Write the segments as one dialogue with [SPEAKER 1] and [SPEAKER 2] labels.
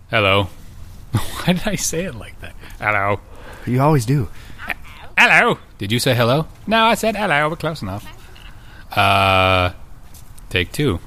[SPEAKER 1] Hello. Why did I say it like that? Hello.
[SPEAKER 2] You always do.
[SPEAKER 1] Hello. Did you say hello? No, I said hello, but close enough. Take two.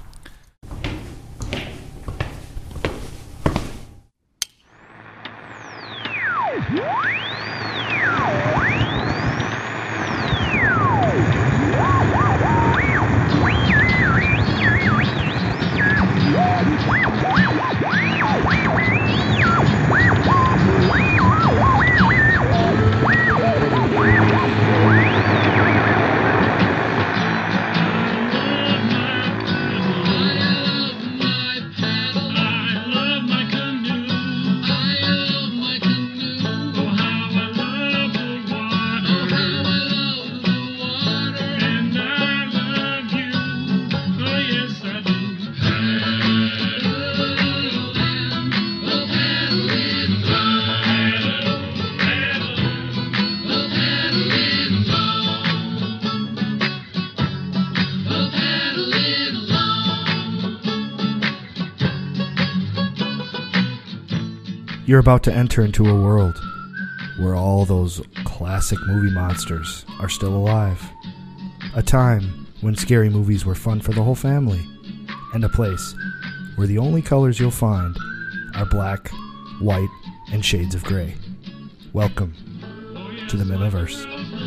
[SPEAKER 2] You're about to enter into a world where all those classic movie monsters are still alive. A time when scary movies were fun for the whole family. And a place where the only colors you'll find are black, white, and shades of gray. Welcome to the Mimiverse.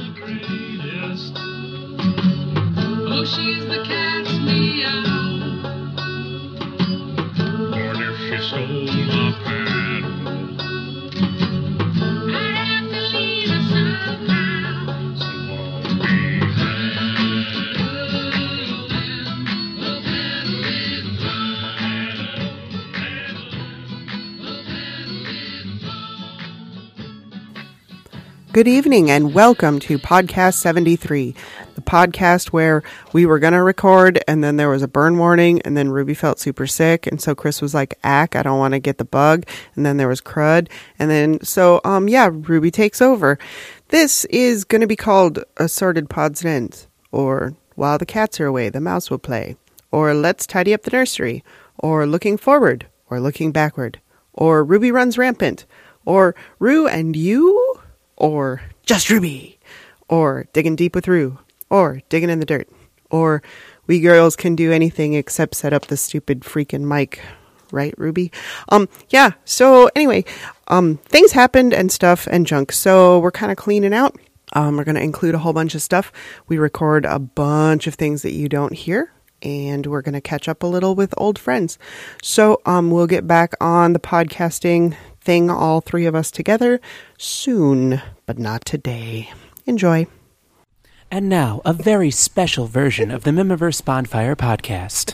[SPEAKER 3] Oh, she's the cat's meow. What if she stole my paddle? I'd have to leave her somehow. So I'll be
[SPEAKER 4] Good evening and welcome to Podcast 73, the podcast where we were going to record and then there was a burn warning and then Ruby felt super sick and so Chris was like, I don't want to get the bug, and then there was crud and then Ruby takes over. This is going to be called Assorted Pods and Ends, or While the Cats Are Away, the Mouse Will Play, or Let's Tidy Up the Nursery, or Looking Forward, or Looking Backward, or Ruby Runs Rampant, or Rue and You, or Just Ruby, or Digging Deep with Rue, or Digging in the Dirt, or We Girls Can Do Anything Except Set Up the Stupid Freaking Mic, right, Ruby? So anyway, things happened and stuff and junk, so we're kind of cleaning out. We're going to include a whole bunch of stuff. We record a bunch of things that you don't hear, and we're going to catch up a little with old friends. So we'll get back on the podcasting thing, all three of us together, soon, but not today. Enjoy.
[SPEAKER 5] And now, a very special version of the Mimiverse Bonfire podcast.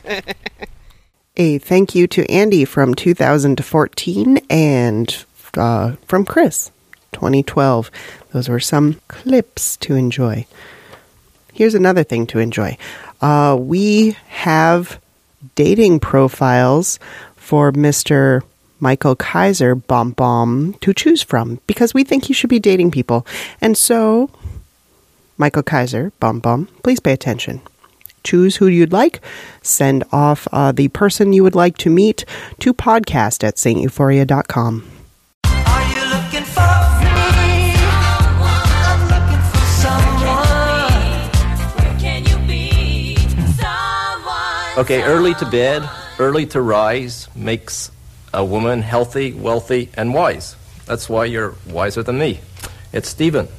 [SPEAKER 4] A thank you to Andy from 2014 and from Chris, 2012. Those were some clips to enjoy. Here's another thing to enjoy. We have dating profiles for Mr. Michael Kaiser Bomb to choose from because we think you should be dating people. And so, Michael Kaiser Bomb, please pay attention. Choose who you'd like. Send off the person you would like to meet to podcast@saintuphoria.com.
[SPEAKER 6] Are you looking for me? I'm looking for someone. Where can you be? Someone.
[SPEAKER 7] Okay, early to bed, early to rise makes a woman healthy, wealthy, and wise. That's why you're wiser than me. It's Stephen.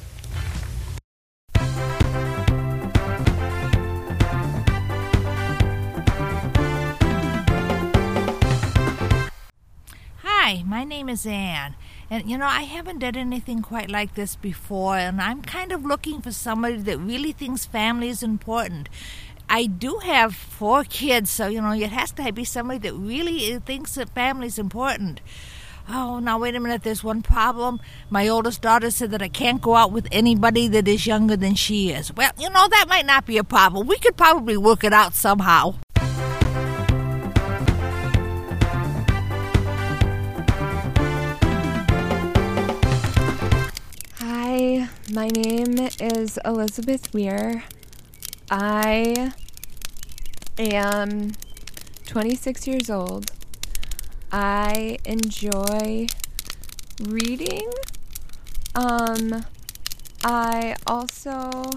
[SPEAKER 8] Hi, my name is Anne, and I haven't done anything quite like this before, and I'm kind of looking for somebody that really thinks family is important. I do have 4 kids, so, it has to be somebody that really thinks that family is important. Oh, now wait a minute, there's one problem. My oldest daughter said that I can't go out with anybody that is younger than she is. Well, that might not be a problem. We could probably work it out somehow.
[SPEAKER 9] Hi, my name is Elizabeth Weir. I am 26 years old. I enjoy reading. I also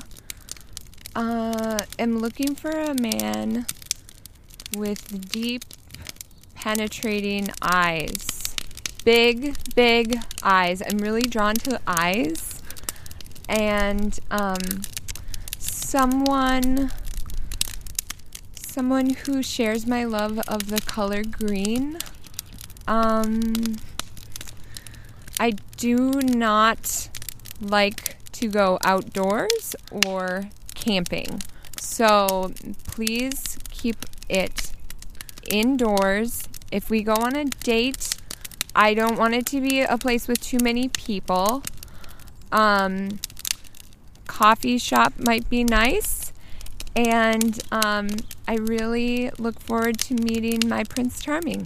[SPEAKER 9] am looking for a man with deep, penetrating eyes. Big, big eyes. I'm really drawn to eyes. And someone who shares my love of the color green. I do not like to go outdoors or camping. So please keep it indoors. If we go on a date, I don't want it to be a place with too many people. Coffee shop might be nice. And I really look forward to meeting my Prince Charming.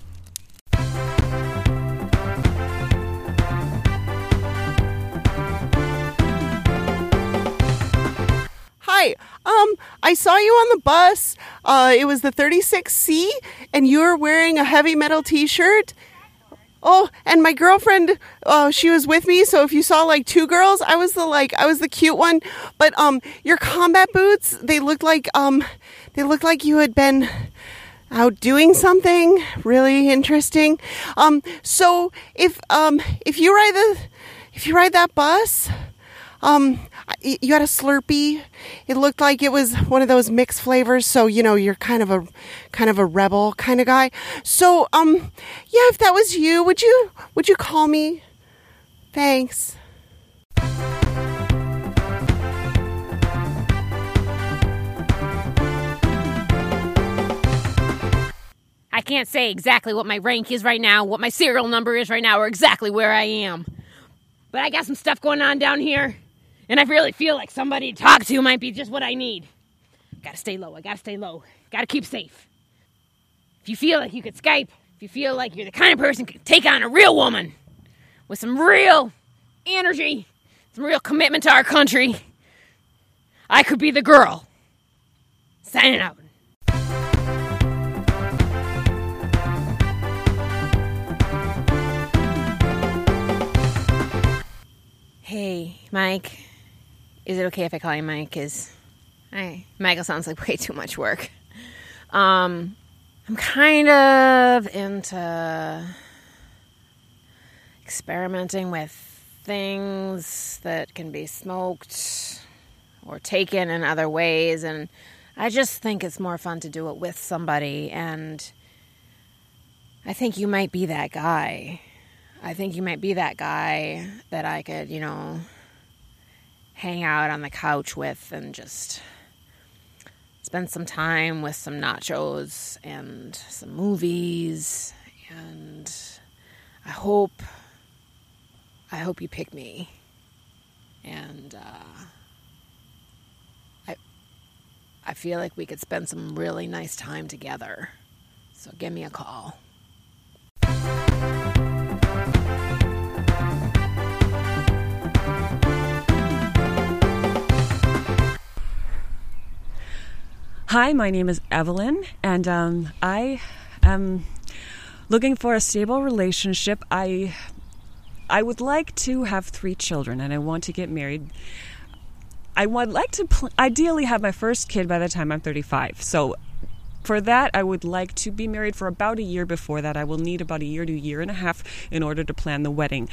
[SPEAKER 4] Hi. I saw you on the bus. It was the 36C, and you were wearing a heavy metal t-shirt. Oh, and my girlfriend, she was with me, so if you saw like two girls, I was the cute one. But your combat boots, they looked like you had been out doing something really interesting. So if you ride that bus, you had a Slurpee. It looked like it was one of those mixed flavors, so you're kind of a rebel kind of guy. So yeah, if that was you, would you call me? Thanks.
[SPEAKER 10] I can't say exactly what my rank is right now, what my serial number is right now, or exactly where I am. But I got some stuff going on down here, and I really feel like somebody to talk to might be just what I need. Gotta stay low. Gotta keep safe. If you feel like you could Skype, if you feel like you're the kind of person who could take on a real woman with some real energy, some real commitment to our country, I could be the girl. Signing out. Hey, Mike. Is it okay if I call you Mike? Michael sounds like way too much work. I'm kind of into experimenting with things that can be smoked or taken in other ways, and I just think it's more fun to do it with somebody, and I think you might be that guy. I think you might be that guy that I could, hang out on the couch with and just spend some time with some nachos and some movies. And I hope you pick me. And I feel like we could spend some really nice time together. So give me a call.
[SPEAKER 11] Hi, my name is Evelyn, and I am looking for a stable relationship. I would like to have 3 children, and I want to get married. I would like to ideally have my first kid by the time I'm 35. So for that, I would like to be married for about a year before that. I will need about a year to a year and a half in order to plan the wedding.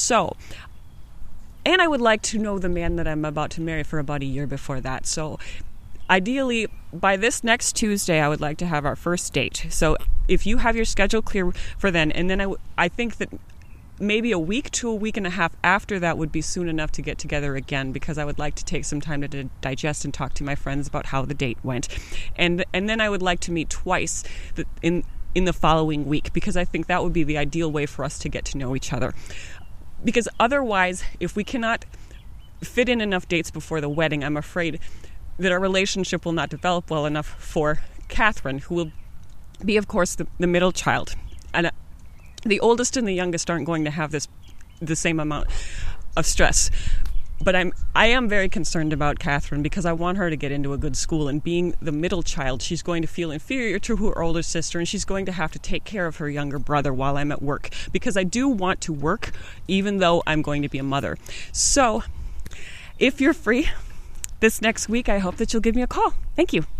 [SPEAKER 11] And I would like to know the man that I'm about to marry for about a year before that. So ideally, by this next Tuesday, I would like to have our first date. So if you have your schedule clear for then, and then I think that maybe a week to a week and a half after that would be soon enough to get together again, because I would like to take some time to digest and talk to my friends about how the date went. And then I would like to meet twice in the following week, because I think that would be the ideal way for us to get to know each other. Because otherwise, if we cannot fit in enough dates before the wedding, I'm afraid that our relationship will not develop well enough for Catherine, who will be, of course, the middle child. And the oldest and the youngest aren't going to have the same amount of stress. But I am very concerned about Catherine because I want her to get into a good school, and being the middle child, she's going to feel inferior to her older sister, and she's going to have to take care of her younger brother while I'm at work, because I do want to work even though I'm going to be a mother. So if you're free this next week, I hope that you'll give me a call. Thank you.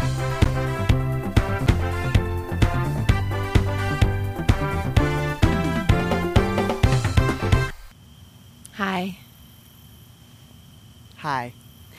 [SPEAKER 10] Hi.
[SPEAKER 4] Hi.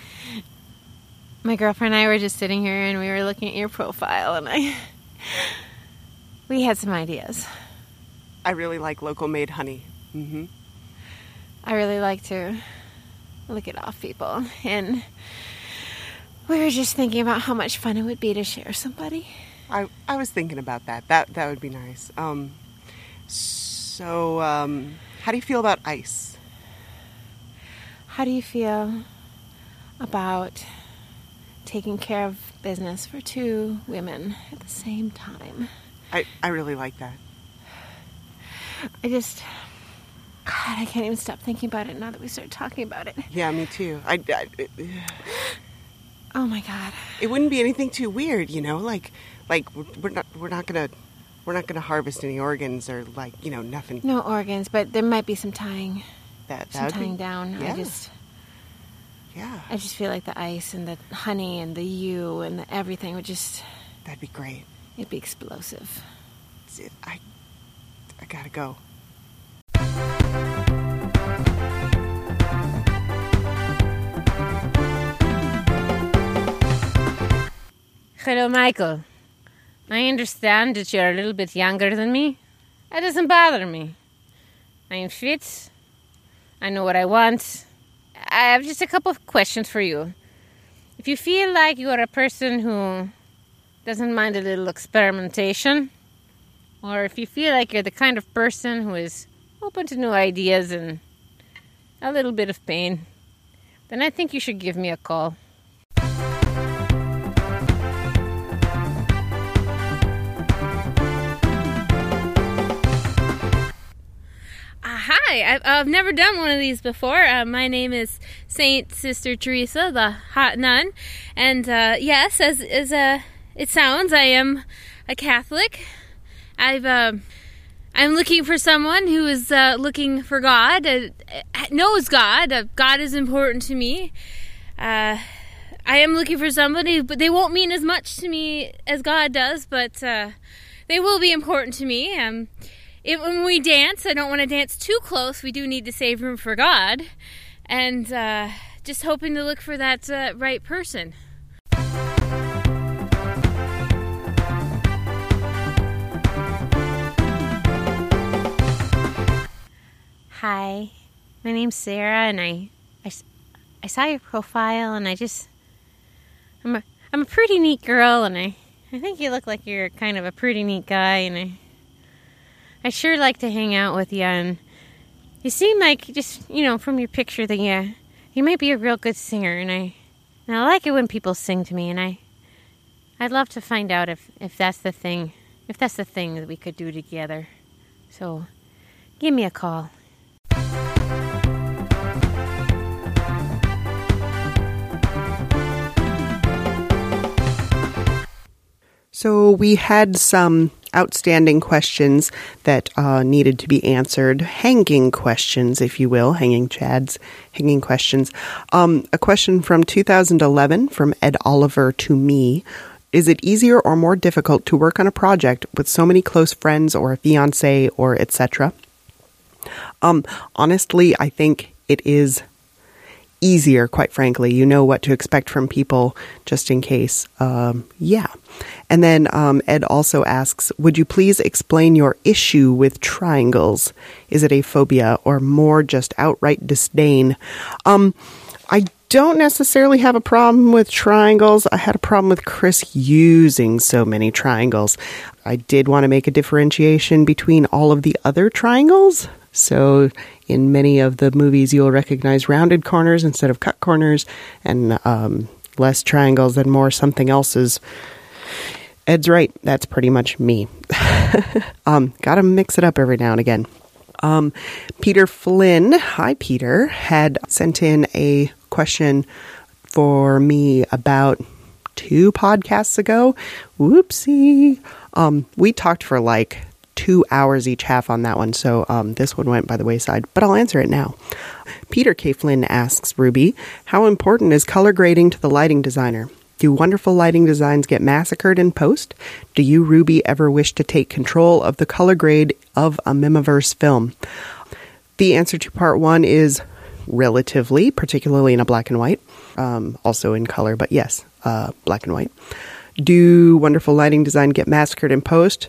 [SPEAKER 10] My girlfriend and I were just sitting here and we were looking at your profile and we had some ideas.
[SPEAKER 4] I really like local made honey. Mm-hmm.
[SPEAKER 10] I really like to look it off people, and we were just thinking about how much fun it would be to share somebody.
[SPEAKER 4] I was thinking about that. That would be nice. So, how do you feel about ice?
[SPEAKER 10] How do you feel about taking care of business for two women at the same time?
[SPEAKER 4] I really like that.
[SPEAKER 10] I can't even stop thinking about it now that we started talking about it.
[SPEAKER 4] Yeah, me too.
[SPEAKER 10] Oh my God.
[SPEAKER 4] It wouldn't be anything too weird, you know, like we're not gonna harvest any organs or nothing.
[SPEAKER 10] No organs, but there might be some tying.
[SPEAKER 4] That
[SPEAKER 10] tying down.
[SPEAKER 4] Yeah.
[SPEAKER 10] I just feel like the ice and the honey and the you and the everything would just...
[SPEAKER 4] That'd be great.
[SPEAKER 10] It'd be explosive.
[SPEAKER 4] I gotta go.
[SPEAKER 10] Hello, Michael. I understand that you're a little bit younger than me. That doesn't bother me. I'm fit. I know what I want. I have just a couple of questions for you. If you feel like you're a person who doesn't mind a little experimentation, or if you feel like you're the kind of person who is open to new ideas and a little bit of pain, then I think you should give me a call.
[SPEAKER 12] Hi, I've never done one of these before. My name is Saint Sister Teresa, the hot nun, and yes, as it sounds, I am a Catholic. I'm looking for someone who is looking for God, knows God. God is important to me. I am looking for somebody, but they won't mean as much to me as God does, but they will be important to me. When we dance, I don't want to dance too close. We do need to save room for God. And just hoping to look for that right person.
[SPEAKER 10] Hi, my name's Sarah, and I saw your profile, and I'm a pretty neat girl, and I think you look like you're kind of a pretty neat guy, and I sure like to hang out with you, and you seem like, just, from your picture, that you might be a real good singer, and I like it when people sing to me, and I'd love to find out if that's the thing that we could do together. So, give me a call.
[SPEAKER 4] So we had some outstanding questions that needed to be answered. Hanging questions, if you will. Hanging Chads. Hanging questions. A question from 2011 from Ed Oliver to me. Is it easier or more difficult to work on a project with so many close friends or a fiancé or etc.? Honestly, I think it is easier, quite frankly. You know what to expect from people just in case. Yeah. And then Ed also asks, would you please explain your issue with triangles? Is it a phobia or more just outright disdain? I don't necessarily have a problem with triangles. I had a problem with Chris using so many triangles. I did want to make a differentiation between all of the other triangles. So in many of the movies, you'll recognize rounded corners instead of cut corners, and less triangles and more something else's. Ed's right. That's pretty much me. Gotta mix it up every now and again. Peter Flynn, hi Peter, had sent in a question for me about 2 podcasts ago. Whoopsie. We talked for like 2 hours each half on that one, so this one went by the wayside, but I'll answer it now. Peter K. Flynn asks Ruby, how important is color grading to the lighting designer? Do wonderful lighting designs get massacred in post? Do you, Ruby, ever wish to take control of the color grade of a Mimiverse film? The answer to part 1 is relatively, particularly in a black and white, also in color, but yes, black and white. Do wonderful lighting design get massacred in post?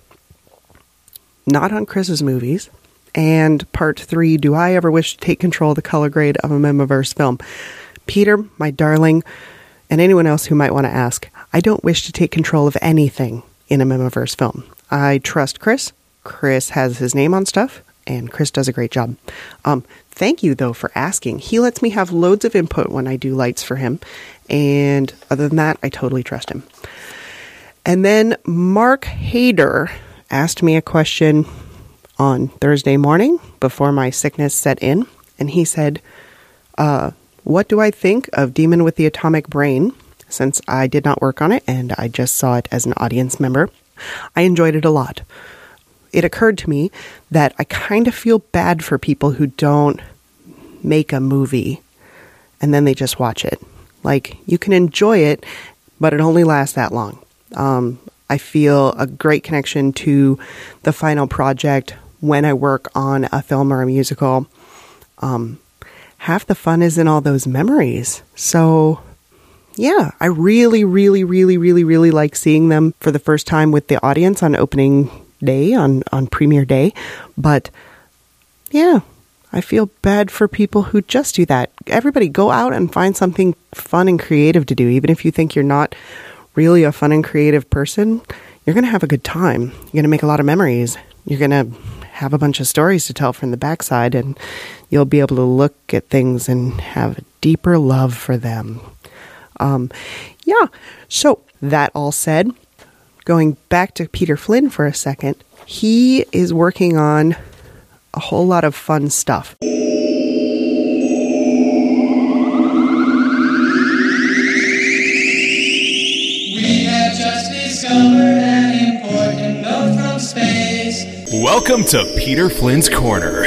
[SPEAKER 4] Not on Chris's movies. And part 3, do I ever wish to take control of the color grade of a Mimiverse film? Peter, my darling, and anyone else who might want to ask, I don't wish to take control of anything in a Mimiverse film. I trust Chris. Chris has his name on stuff, and Chris does a great job. Thank you, though, for asking. He lets me have loads of input when I do lights for him, and other than that, I totally trust him. And then Mark Hader asked me a question on Thursday morning before my sickness set in, and he said, what do I think of Demon with the Atomic Brain? Since I did not work on it and I just saw it as an audience member, I enjoyed it a lot. It occurred to me that I kind of feel bad for people who don't make a movie and then they just watch it. Like, you can enjoy it, but it only lasts that long. I feel a great connection to the final project when I work on a film or a musical. Half the fun is in all those memories. So, yeah, I really, really, really, really, really like seeing them for the first time with the audience on opening day, on premiere day. But, yeah, I feel bad for people who just do that. Everybody go out and find something fun and creative to do. Even if you think you're not really a fun and creative person, you're going to have a good time. You're going to make a lot of memories. You're going to have a bunch of stories to tell from the backside, and you'll be able to look at things and have a deeper love for them. Yeah, so that all said, going back to Peter Flynn for a second, he is working on a whole lot of fun stuff.
[SPEAKER 6] We have just discovered an important note from space.
[SPEAKER 13] Welcome to Peter Flynn's Corner.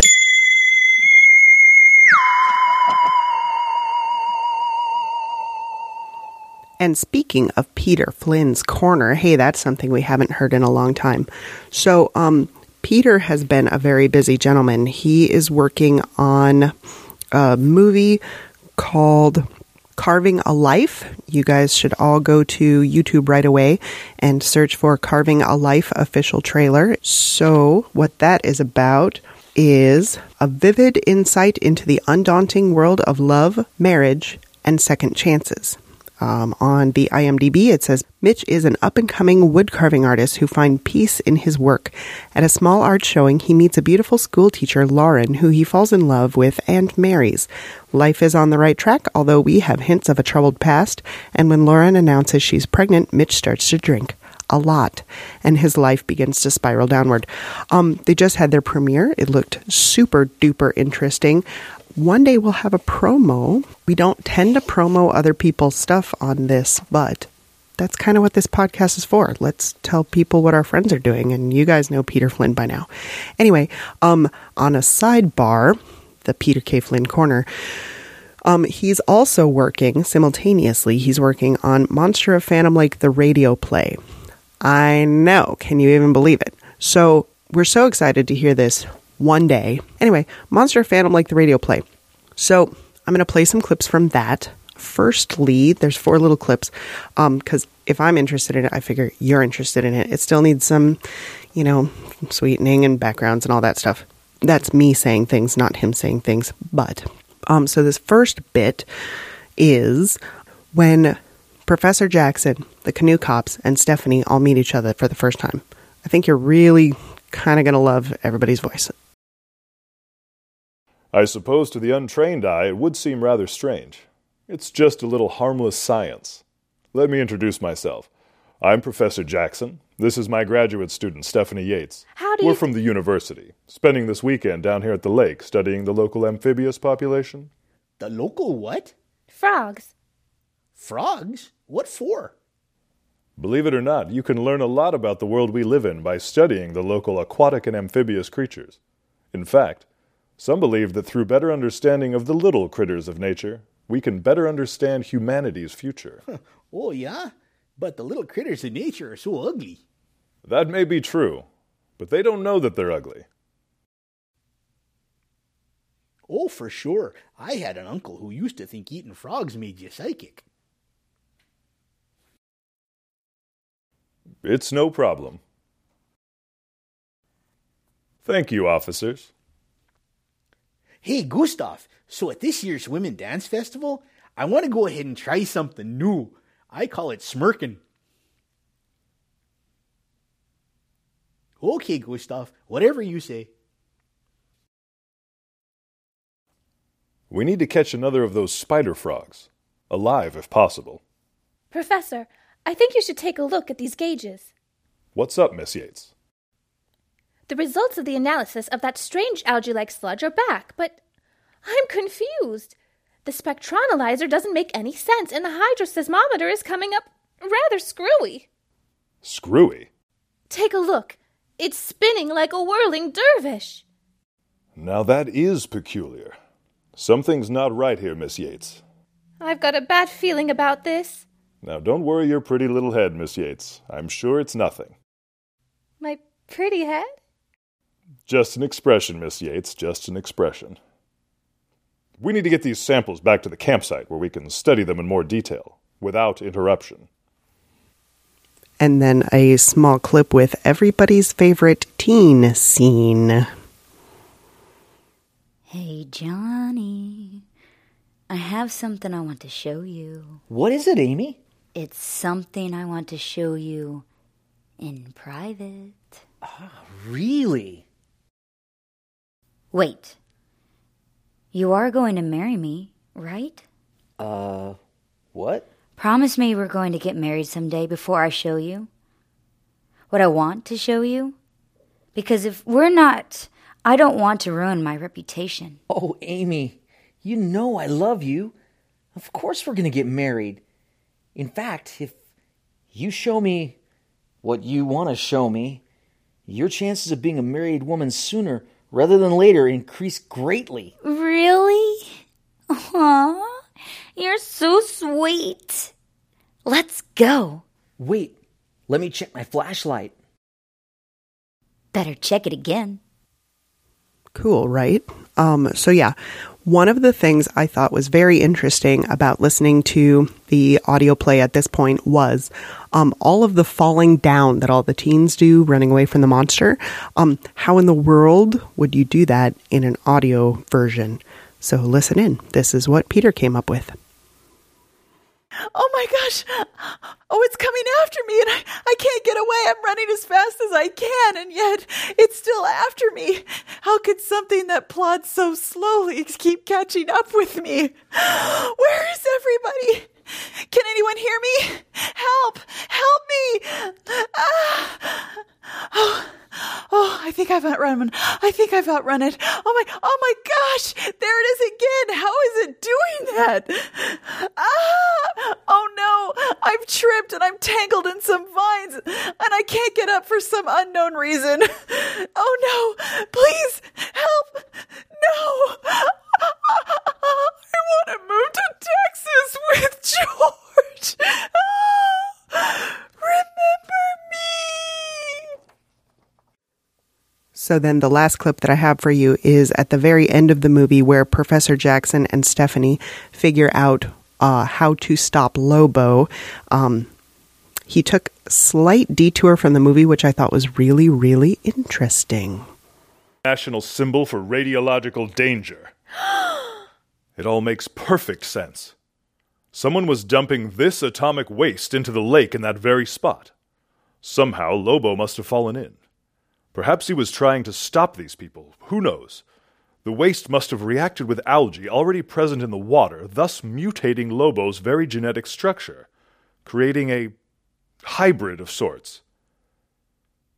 [SPEAKER 4] And speaking of Peter Flynn's Corner, hey, that's something we haven't heard in a long time. So, Peter has been a very busy gentleman. He is working on a movie called Carving a Life. You guys should all go to YouTube right away and search for Carving a Life official trailer. So what that is about is a vivid insight into the undaunting world of love, marriage, and second chances. On the IMDb, it says, Mitch is an up-and-coming wood-carving artist who finds peace in his work. At a small art showing, he meets a beautiful school teacher, Lauren, who he falls in love with and marries. Life is on the right track, although we have hints of a troubled past, and when Lauren announces she's pregnant, Mitch starts to drink. A lot, and his life begins to spiral downward. They just had their premiere. It looked super duper interesting. One day we'll have a promo. We don't tend to promo other people's stuff on this, but that's kind of what this podcast is for. Let's tell people what our friends are doing, and you guys know Peter Flynn by now. Anyway, on a sidebar, the Peter K. Flynn Corner, he's also working, simultaneously, he's working on Monster of Phantom Lake, the radio play. I know. Can you even believe it? So we're so excited to hear this one day. Anyway, Monster of Phantom Lake, the radio play. So I'm going to play some clips from that. Firstly, there's 4 little clips, because if I'm interested in it, I figure you're interested in it. It still needs some, sweetening and backgrounds and all that stuff. That's me saying things, not him saying things. But, so this first bit is when Professor Jackson, the Canoe Cops, and Stephanie all meet each other for the first time. I think you're really kind of going to love everybody's voice.
[SPEAKER 14] I suppose to the untrained eye it would seem rather strange. It's just a little harmless science. Let me introduce myself. I'm Professor Jackson, This is my graduate student, Stephanie Yates.
[SPEAKER 15] How do
[SPEAKER 14] We're
[SPEAKER 15] you...
[SPEAKER 14] from the university, spending this weekend down here at the lake studying the local amphibious population.
[SPEAKER 15] The local what?
[SPEAKER 12] Frogs.
[SPEAKER 15] Frogs? What for?
[SPEAKER 14] Believe it or not, you can learn a lot about the world we live in by studying the local aquatic and amphibious creatures. In fact, some believe that through better understanding of the little critters of nature, we can better understand humanity's future.
[SPEAKER 15] Oh, yeah? But the little critters in nature are so ugly.
[SPEAKER 14] That may be true, but they don't know that they're ugly.
[SPEAKER 15] Oh, for sure. I had an uncle who used to think eating frogs made you psychic.
[SPEAKER 14] It's no problem. Thank you, officers.
[SPEAKER 15] Hey, Gustav, so at this year's Women Dance Festival, I want to go ahead and try something new. I call it smirking. Okay, Gustav, whatever you say.
[SPEAKER 14] We need to catch another of those spider frogs. Alive, if possible.
[SPEAKER 16] Professor, I think you should take a look at these gauges.
[SPEAKER 14] What's up, Miss Yates?
[SPEAKER 16] The results of the analysis of that strange algae-like sludge are back, but I'm confused. The spectroanalyzer doesn't make any sense, and the hydroseismometer is coming up rather screwy.
[SPEAKER 14] Screwy?
[SPEAKER 16] Take a look. It's spinning like a whirling dervish.
[SPEAKER 14] Now that is peculiar. Something's not right here, Miss Yates.
[SPEAKER 16] I've got a bad feeling about this.
[SPEAKER 14] Now don't worry your pretty little head, Miss Yates. I'm sure it's nothing.
[SPEAKER 16] My pretty head?
[SPEAKER 14] Just an expression, Miss Yates, just an expression. We need to get these samples back to the campsite where we can study them in more detail, without interruption.
[SPEAKER 4] And then a small clip with everybody's favorite teen scene.
[SPEAKER 17] Hey, Johnny. I have something I want to show you.
[SPEAKER 15] What is it, Amy?
[SPEAKER 17] It's something I want to show you in private.
[SPEAKER 15] Really?
[SPEAKER 17] Wait. You are going to marry me, right?
[SPEAKER 15] What?
[SPEAKER 17] Promise me we're going to get married someday before I show you what I want to show you. Because if we're not, I don't want to ruin my reputation.
[SPEAKER 18] Oh, Amy, you know I love you. Of course we're going to get married. In fact, if you show me what you want to show me, your chances of being a married woman sooner rather than later increase greatly.
[SPEAKER 17] Really? Aww, you're so sweet. Let's go.
[SPEAKER 18] Wait, let me check my flashlight.
[SPEAKER 17] Better check it again.
[SPEAKER 4] Cool, right? So yeah, one of the things I thought was very interesting about listening to the audio play at this point was all of the falling down that all the teens do running away from the monster. How in the world would you do that in an audio version? So listen in. This is what Peter came up with.
[SPEAKER 19] Oh my gosh. Oh, it's coming after me and I can't get away. I'm running as fast as I can and yet it's still after me. How could something that plods so slowly keep catching up with me? Where is everybody? Can anyone hear me? Help! Help me! Oh, I think I've outrun it. Oh my gosh! There it is again! How is it doing that? Oh no! I've tripped and I'm tangled in some vines and I can't get up for some unknown reason. Oh no! Please help! No! I want to move to Texas with George. Remember me.
[SPEAKER 4] So then the last clip that I have for you is at the very end of the movie where Professor Jackson and Stephanie figure out how to stop Lobo. He took a slight detour from the movie, which I thought was really, really interesting.
[SPEAKER 14] National symbol for radiological danger. It all makes perfect sense. Someone was dumping this atomic waste into the lake in that very spot. Somehow Lobo must have fallen in. Perhaps he was trying to stop these people. Who knows? The waste must have reacted with algae already present in the water, thus mutating Lobo's very genetic structure, creating a hybrid of sorts.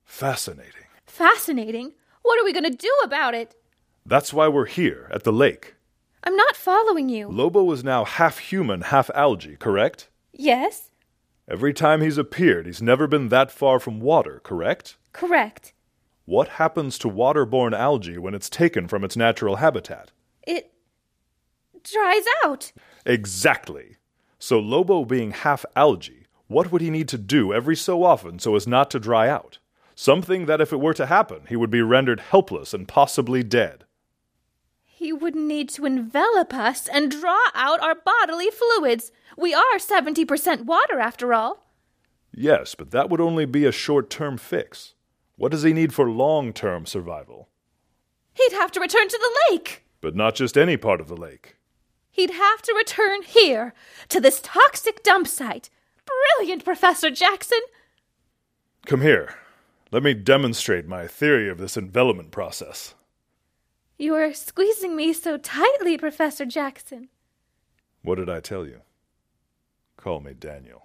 [SPEAKER 14] Fascinating.
[SPEAKER 16] Fascinating? What are we going to do about it?
[SPEAKER 14] That's why we're here, at the lake.
[SPEAKER 16] I'm not following you.
[SPEAKER 14] Lobo is now half human, half algae, correct?
[SPEAKER 16] Yes?
[SPEAKER 14] Every time he's appeared, he's never been that far from water, correct?
[SPEAKER 16] Correct.
[SPEAKER 14] What happens to waterborne algae when it's taken from its natural habitat?
[SPEAKER 16] It dries out.
[SPEAKER 14] Exactly. So Lobo being half algae, what would he need to do every so often so as not to dry out? Something that if it were to happen, he would be rendered helpless and possibly dead.
[SPEAKER 16] He would need to envelop us and draw out our bodily fluids. We are 70% water, after all.
[SPEAKER 14] Yes, but that would only be a short-term fix. What does he need for long-term survival?
[SPEAKER 16] He'd have to return to the lake.
[SPEAKER 14] But not just any part of the lake.
[SPEAKER 16] He'd have to return here, to this toxic dump site. Brilliant, Professor Jackson.
[SPEAKER 14] Come here. Let me demonstrate my theory of this envelopment process.
[SPEAKER 16] You are squeezing me so tightly, Professor Jackson.
[SPEAKER 14] What did I tell you? Call me Daniel.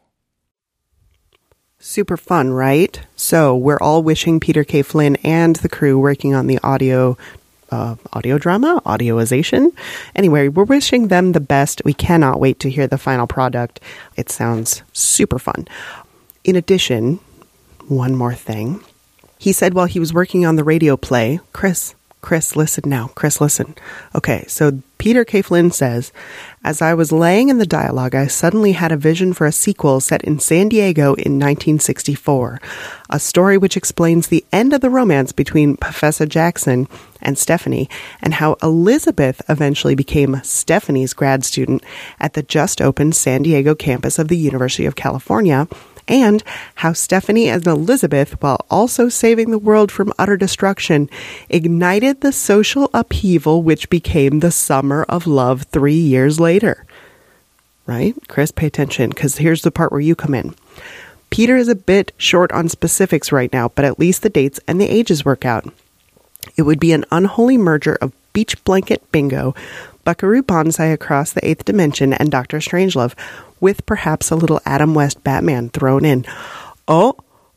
[SPEAKER 4] Super fun, right? So we're all wishing Peter K. Flynn and the crew working on the audio drama, audioization. Anyway, we're wishing them the best. We cannot wait to hear the final product. It sounds super fun. In addition, one more thing. He said while he was working on the radio play, Chris, listen now. Chris, listen. Okay, so Peter K. Flynn says, as I was laying in the dialogue, I suddenly had a vision for a sequel set in San Diego in 1964, a story which explains the end of the romance between Professor Jackson and Stephanie, and how Elizabeth eventually became Stephanie's grad student at the just-opened San Diego campus of the University of California, and how Stephanie and Elizabeth, while also saving the world from utter destruction, ignited the social upheaval which became the Summer of Love 3 years later. Right? Chris, pay attention, because here's the part where you come in. Peter is a bit short on specifics right now, but at least the dates and the ages work out. It would be an unholy merger of Beach Blanket Bingo, Buckaroo Banzai Across the Eighth Dimension, and Dr. Strangelove, with perhaps a little Adam West Batman thrown in. Oh,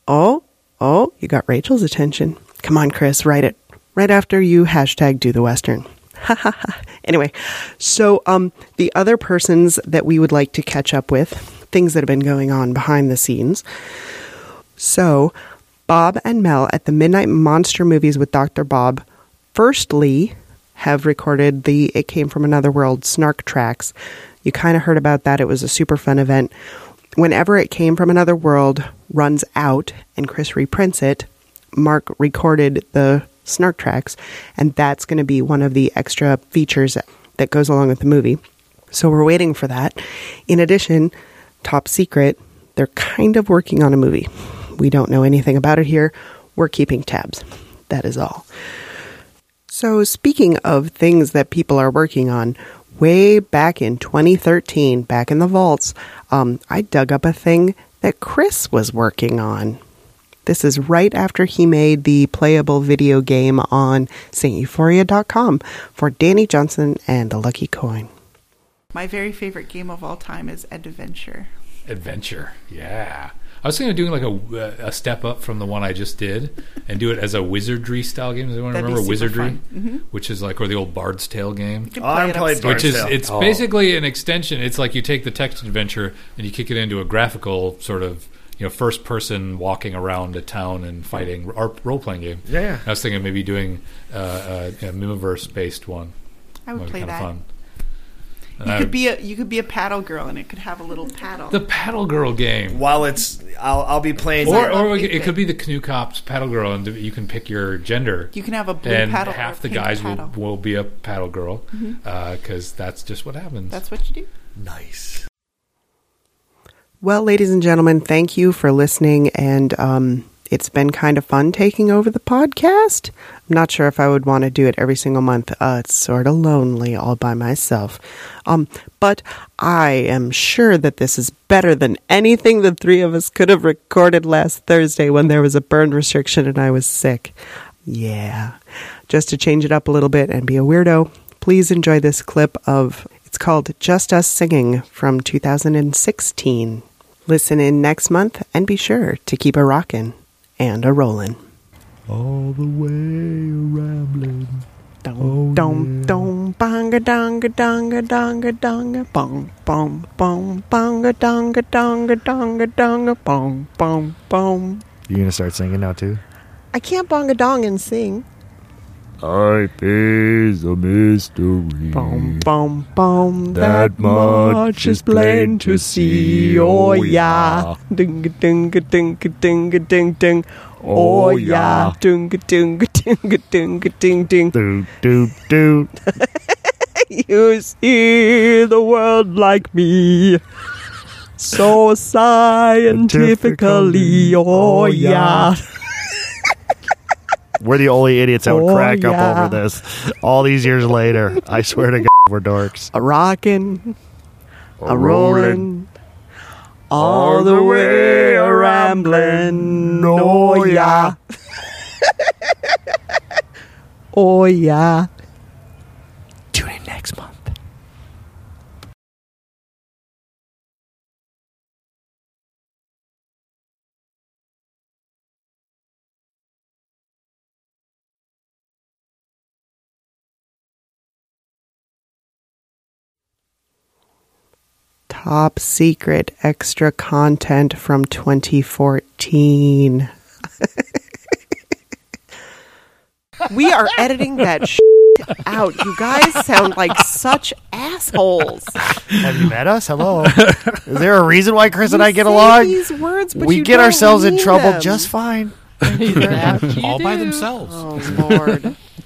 [SPEAKER 4] you got Rachel's attention. Come on, Chris, write it. Right after you #do the Western. Anyway, so the other persons that we would like to catch up with, things that have been going on behind the scenes. So, Bob and Mel at the Midnight Monster Movies with Dr. Bob, firstly, have recorded the It Came From Another World Snark tracks. You kind of heard about that. It was a super fun event. Whenever It Came From Another World runs out and Chris reprints it, Mark recorded the Snark tracks, and that's going to be one of the extra features that goes along with the movie. So we're waiting for that. In addition, top secret, they're kind of working on a movie. We don't know anything about it here. We're keeping tabs. That is all. So speaking of things that people are working on, way back in 2013, back in the vaults, I dug up a thing that Chris was working on. This is right after he made the playable video game on StEuphoria.com for Danny Johnson and the Lucky Coin.
[SPEAKER 20] My very favorite game of all time is Adventure.
[SPEAKER 1] Adventure, yeah. I was thinking of doing like a step up from the one I just did and do it as a wizardry style game. Does anyone remember Wizardry?
[SPEAKER 20] Mm-hmm.
[SPEAKER 1] Which is like, or the old Bard's Tale game.
[SPEAKER 15] I played Bard's Tale.
[SPEAKER 1] It's basically an extension. It's like you take the text adventure and you kick it into a graphical sort of, first person walking around a town and fighting role playing game.
[SPEAKER 15] Yeah.
[SPEAKER 1] I was thinking maybe doing a Mimiverse based one.
[SPEAKER 20] I would play that.
[SPEAKER 1] Fun.
[SPEAKER 20] You could be a paddle girl, and it could have a little paddle.
[SPEAKER 1] The paddle girl game.
[SPEAKER 15] While I'll be playing.
[SPEAKER 1] Or it could be the Canoe Cops paddle girl, and you can pick your gender.
[SPEAKER 20] You can have a blue
[SPEAKER 1] and
[SPEAKER 20] paddle.
[SPEAKER 1] And half the guys will be a paddle girl, because that's just what happens.
[SPEAKER 20] That's what you do.
[SPEAKER 15] Nice.
[SPEAKER 4] Well, ladies and gentlemen, thank you for listening, and it's been kind of fun taking over the podcast. I'm not sure if I would want to do it every single month. It's sort of lonely all by myself. But I am sure that this is better than anything the three of us could have recorded last Thursday when there was a burn restriction and I was sick. Yeah. Just to change it up a little bit and be a weirdo, please enjoy this clip of, it's called Just Us Singing from 2016. Listen in next month and be sure to keep a rockin' and a rollin'.
[SPEAKER 2] All the way rambling.
[SPEAKER 4] Dong, dong, dong, bonga, donga, donga, donga, donga, bong, bong, bong, bonga, donga, donga, donga, donga, bong, bong, bong.
[SPEAKER 2] You gonna start singing now too?
[SPEAKER 4] I can't bonga dong and sing.
[SPEAKER 2] Life is a mystery.
[SPEAKER 4] Boom, boom, boom.
[SPEAKER 2] That much is plain to see.
[SPEAKER 4] Oh yeah. Ding a ding a ding a ding a ding ding. Oh yeah. Ding a ding a ding a ding a ding ding.
[SPEAKER 2] Do do do.
[SPEAKER 4] You see the world like me. So scientifically. Oh yeah.
[SPEAKER 2] We're the only idiots that would crack up
[SPEAKER 4] yeah.
[SPEAKER 2] over this. All these years later, I swear to God, we're dorks.
[SPEAKER 4] A rockin', a rollin', all the way a ramblin'. Oh yeah. Oh yeah. Tune in next month. Top secret extra content from 2014. We are editing that out. You guys sound like such assholes.
[SPEAKER 2] Have you met us? Hello. Is there a reason why Chris and I get
[SPEAKER 4] say
[SPEAKER 2] along?
[SPEAKER 4] these words, but
[SPEAKER 2] we
[SPEAKER 4] you
[SPEAKER 2] get
[SPEAKER 4] don't
[SPEAKER 2] ourselves in
[SPEAKER 4] mean
[SPEAKER 2] trouble
[SPEAKER 4] them.
[SPEAKER 2] just fine.
[SPEAKER 1] All by themselves.
[SPEAKER 4] Oh, Lord.